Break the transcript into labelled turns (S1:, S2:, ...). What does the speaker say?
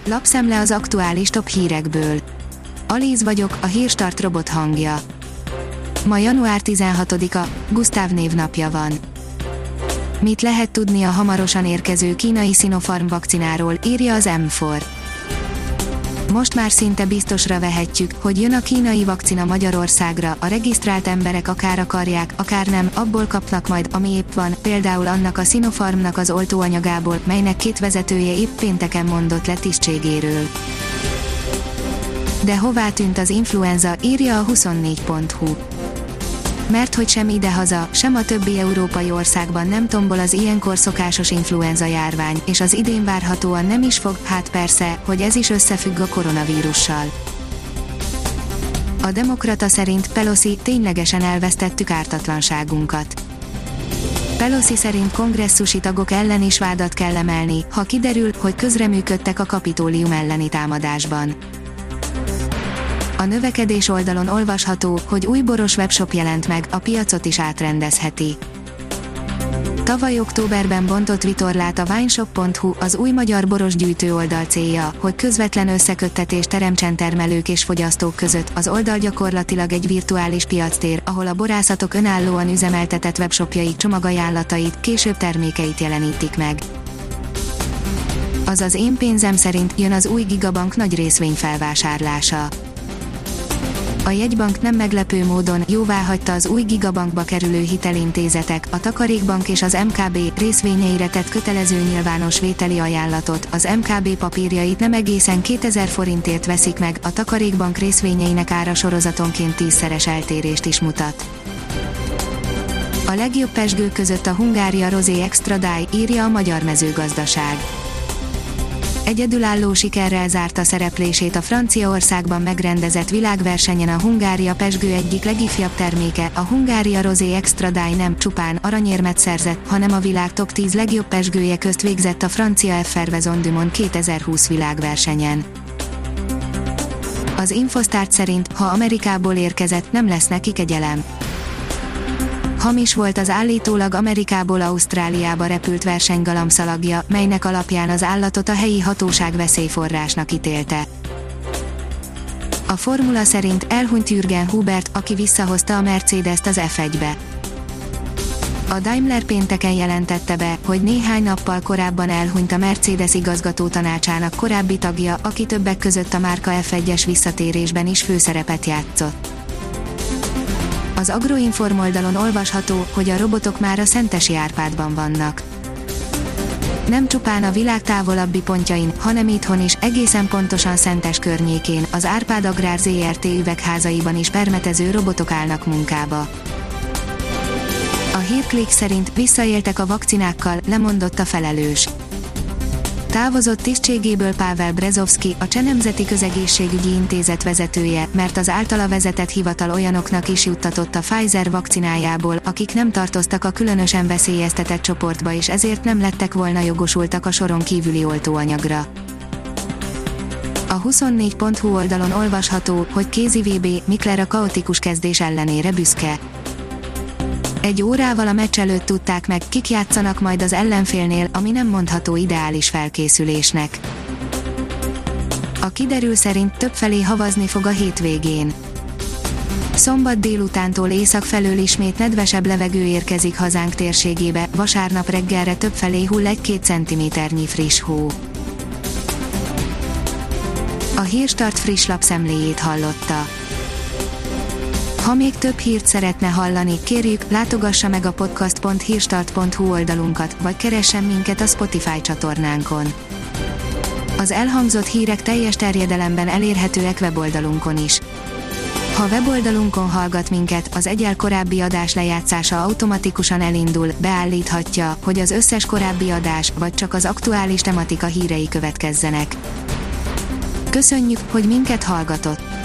S1: Lapszemle az aktuális top hírekből. Alíz vagyok, a Hírstart robot hangja. Ma január 16-a, Gusztáv névnapja van. Mit lehet tudni a hamarosan érkező kínai Sinopharm vakcináról, írja az M4. Most már szinte biztosra vehetjük, hogy jön a kínai vakcina Magyarországra, a regisztrált emberek akár akarják, akár nem, abból kapnak majd, ami épp van, például annak a Sinopharmnak az oltóanyagából, melynek két vezetője épp pénteken mondott le tisztségéről. De hová tűnt az influenza, írja a 24.hu. Mert hogy sem idehaza, sem a többi európai országban nem tombol az ilyenkor szokásos influenza járvány, és az idén várhatóan nem is fog, hát persze, hogy ez is összefügg a koronavírussal. A Demokrata szerint Pelosi, ténylegesen elvesztettük ártatlanságunkat. Pelosi szerint kongresszusi tagok ellen is vádat kell emelni, ha kiderül, hogy közreműködtek a Kapitólium elleni támadásban. A növekedés oldalon olvasható, hogy új boros webshop jelent meg, a piacot is átrendezheti. Tavaly októberben bontott vitorlát a wineshop.hu, az új magyar boros gyűjtő oldal célja, hogy közvetlen összeköttetést teremtsen termelők és fogyasztók között. Az oldal gyakorlatilag egy virtuális piactér, ahol a borászatok önállóan üzemeltetett webshopjaik csomagajánlatait, később termékeit jelenítik meg. Az Én pénzem szerint jön az új Gigabank nagy részvényfelvásárlása. A jegybank nem meglepő módon jóváhagyta az új Gigabankba kerülő hitelintézetek, a Takarékbank és az MKB részvényeire tett kötelező nyilvános vételi ajánlatot. Az MKB papírjait nem egészen 2000 forintért veszik meg, a Takarékbank részvényeinek ára sorozatonként 10-szeres eltérést is mutat. A legjobb pezsgők között a Hungária Rosé Extra Dry, írja a Magyar Mezőgazdaság. Egyedülálló sikerrel zárta szereplését a Franciaországban megrendezett világversenyen a Hungária pezsgő egyik legifjabb terméke, a Hungária Rosé Extra Dry nem csupán aranyérmet szerzett, hanem a világ top 10 legjobb pezsgője közt végzett a francia Effervescent du Monde 2020 világversenyen. Az Infostart szerint, ha Amerikából érkezett, nem lesz neki kegyelem. Hamis volt az állítólag Amerikából Ausztráliába repült versenygalambszalagja, melynek alapján az állatot a helyi hatóság veszélyforrásnak ítélte. A formula szerint elhunyt Jürgen Hubert, aki visszahozta a Mercedest az F1-be. A Daimler pénteken jelentette be, hogy néhány nappal korábban elhunyt a Mercedes igazgatótanácsának korábbi tagja, aki többek között a márka F1-es visszatérésben is főszerepet játszott. Az Agroinform oldalon olvasható, hogy a robotok már a Szentesi Árpádban vannak. Nem csupán a világ távolabbi pontjain, hanem itthon is, egészen pontosan Szentes környékén, az Árpád Agrár Zrt. Üvegházaiban is permetező robotok állnak munkába. A Hírklik szerint visszaéltek a vakcinákkal, lemondott a felelős. Távozott tisztségéből Pavel Brezovszky, a Cseh Nemzeti Közegészségügyi Intézet vezetője, mert az általa vezetett hivatal olyanoknak is juttatott a Pfizer vakcinájából, akik nem tartoztak a különösen veszélyeztetett csoportba és ezért nem lettek volna jogosultak a soron kívüli oltóanyagra. A 24.hu oldalon olvasható, hogy kézi VB, Mikler a kaotikus kezdés ellenére büszke. Egy órával a meccs előtt tudták meg, kik játszanak majd az ellenfélnél, ami nem mondható ideális felkészülésnek. A kiderül szerint többfelé havazni fog a hétvégén. Szombat délutántól észak felől ismét nedvesebb levegő érkezik hazánk térségébe, vasárnap reggelre többfelé hull 1-2 centiméternyi friss hó. A Hírstart friss lapszemléjét hallotta. Ha még több hírt szeretne hallani, kérjük, látogassa meg a podcast.hírstart.hu oldalunkat, vagy keressen minket a Spotify csatornánkon. Az elhangzott hírek teljes terjedelemben elérhetőek weboldalunkon is. Ha weboldalunkon hallgat minket, az egyel korábbi adás lejátszása automatikusan elindul, beállíthatja, hogy az összes korábbi adás, vagy csak az aktuális tematika hírei következzenek. Köszönjük, hogy minket hallgatott!